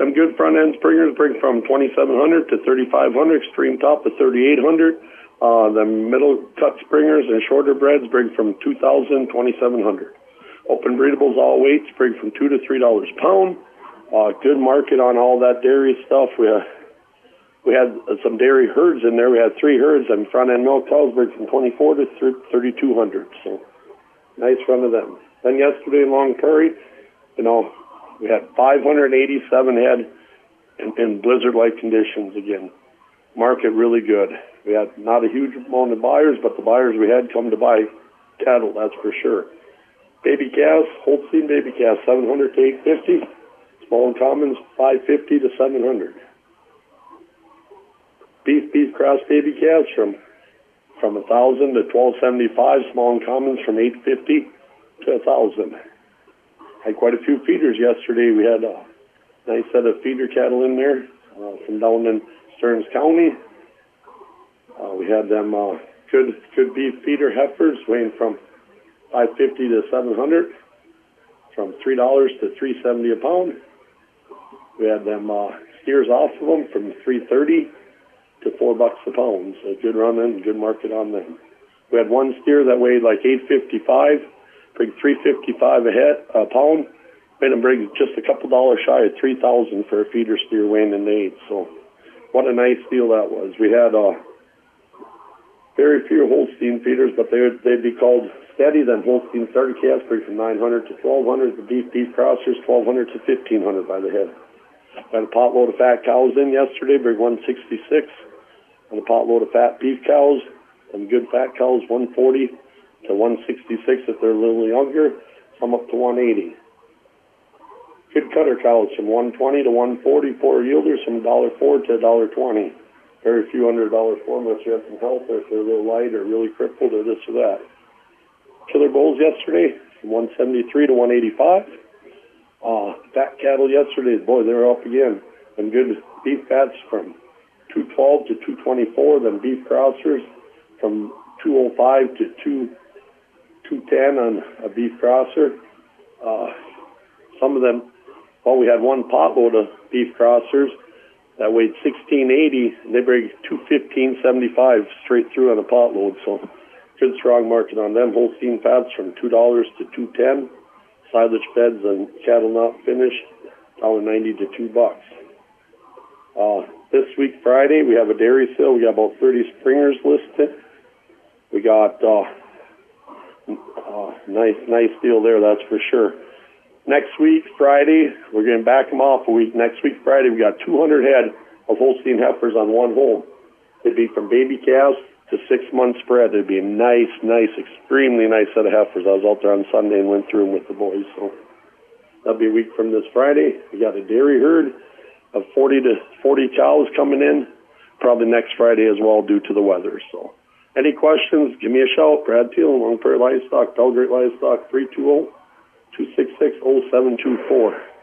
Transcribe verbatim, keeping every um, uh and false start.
Some good front end springers bring from twenty-seven hundred to thirty-five hundred, extreme top to thirty-eight hundred. Uh, the middle cut springers and shorter breds bring from two thousand, twenty-seven hundred. Open breedables all weights bring from two to three dollars a pound. Uh, good market on all that dairy stuff. We uh, we had uh, some dairy herds in there. We had three herds, and front end milk cows bring from twenty-four to thirty-two hundred. So nice run of them. Then yesterday in Long Prairie, you know, we had five hundred eighty-seven head in, in blizzard-like conditions again. Market really good. We had not a huge amount of buyers, but the buyers we had come to buy cattle, that's for sure. Baby calves, Holstein baby calves, seven hundred to eight fifty. Small and commons, five fifty to seven hundred. Beef, beef cross baby calves from from one thousand to twelve seventy-five. Small and commons from eight fifty to one thousand. Had quite a few feeders yesterday. We had a nice set of feeder cattle in there uh, from down in Stearns County. Uh, we had them uh, good good beef feeder heifers weighing from five fifty to seven hundred, from three dollars to three seventy a pound. We had them uh, steers off of them from three thirty to four bucks a pound. So good run and good market on them. We had one steer that weighed like eight fifty-five, bring three fifty-five a head a pound. Made them bring just a couple dollars shy of three thousand for a feeder steer weighing in eight. So what a nice deal that was. We had uh, very few Holstein feeders, but they would, they'd be called steady. Then Holstein starter calves bring from nine hundred to twelve hundred. The beef beef crossers twelve hundred to fifteen hundred by the head. Got a pot load of fat cows in yesterday, bring one sixty-six. And a pot load of fat beef cows, and good fat cows one forty to one sixty-six if they're a little younger. Some up to one eighty. Good cutter cows from one twenty to one forty. Four yielders from one dollar four to one dollar twenty. Very few under one dollar four unless you have some health or if they're a little light or really crippled or this or that. Killer bulls yesterday from one seventy-three to one eighty-five. Uh, fat cattle yesterday, boy, they were up again. And good beef fats from two twelve to two twenty-four. Then beef crossers from two oh five to two ten on a beef crosser. Uh, some of them, well, we had one pot load of beef crossers that weighed sixteen eighty, and they bring two fifteen seventy-five straight through on a pot load. So good strong market on them. Holstein fats from two dollars to two ten. Silage beds and cattle not finished, one ninety to two bucks. Uh, this week, Friday, we have a dairy sale. We got about thirty springers listed. We got uh, uh, nice, nice deal there, that's for sure. Next week, Friday, we're going to back them off a week. Next week, Friday, we got two hundred head of Holstein heifers on one home. It'd be from baby calves to six-month spread. It'd be a nice, nice, extremely nice set of heifers. I was out there on Sunday and went through them with the boys. So that'll be a week from this Friday. We got a dairy herd of forty to forty cows coming in, probably next Friday as well due to the weather. So any questions, give me a shout. Brad Thielen, Long Prairie Livestock, Belgrade Livestock, three two zero, two six six, zero seven two four.